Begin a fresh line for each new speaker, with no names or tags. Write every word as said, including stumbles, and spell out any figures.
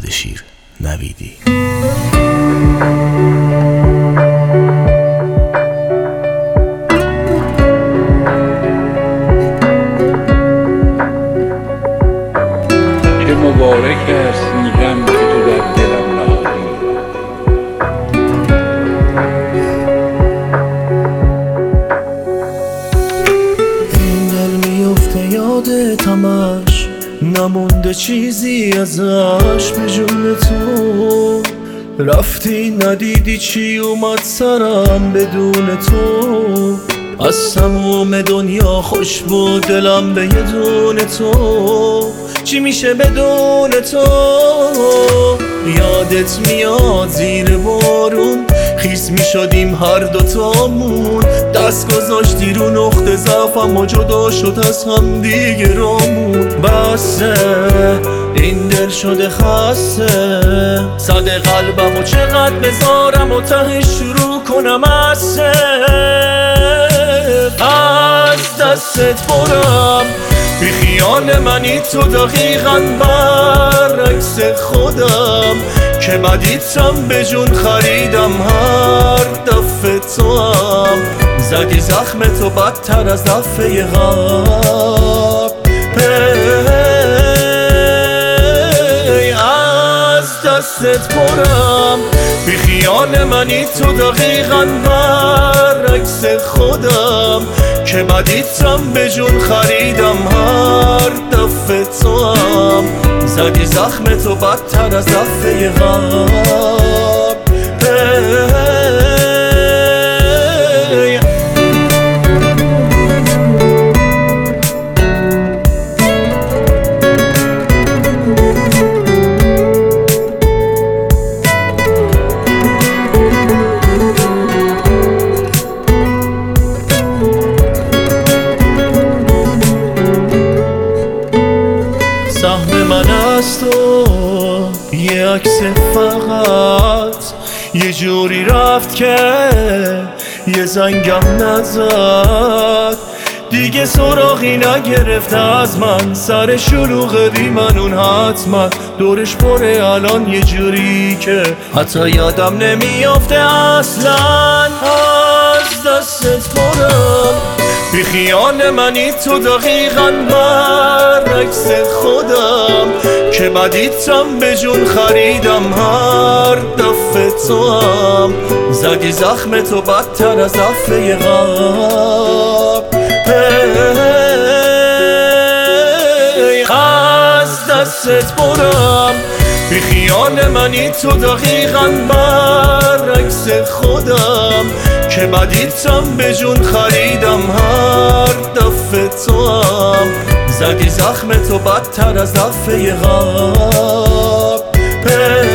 اردشیر نویدی.
چه مبارک است این غم که تو در دلم نهادی.
این دل میفته یادت همش، نمونده چیزی ازش به جون تو. رفتی ندیدی چی اومد سرم بدون تو. از تموم دنیا خوش بود دلم به یه دونه تو. چی میشه بدون تو؟ یادت میاد زیر بارون خیس میشدیم هر دوتامون. دست گذاشتی رو نقطه ضعفم و جدا شد از هم دیگه رامون. بسه این دل شده خسته، صد قلبم و چقدر بذارم و تهش شروع کنم از صفر. از دستت برم بی خیال منی تو دقیقاً برعکس خودم که بدیتم به جون خریدم هر دفعه تو هم زدی زخم تو بدتر از دفعه قبل. از دستت برم بی خیال منی تو دقیقاً برعکس خودم که بدیتم به جون خریدم هر دفعه تو هم زدی زخم تو بدتر از دفعه قبل. سهم من از تو یه عکس فقط یه جوری رفت که یه زنگم نزد. دیگه سراغی نگرفت از من، سر شلوغ بی منون حتما دورش پره الان یه جوری که حتی یادم نمیافته اصلا. از دستت برم بی خیال منی تو دقیقاً برعکس خودم که بدیتم به جون خریدم هر دفعه تو هم زدی زخم تو بدتر از دفعه قبل. از دستت برم بی خیال منی تو دقیقاً برعکس خودم که بدیتم به جون خریدم هر دفعه تو هم زدی زخم تو بدتر از دفعه قبل.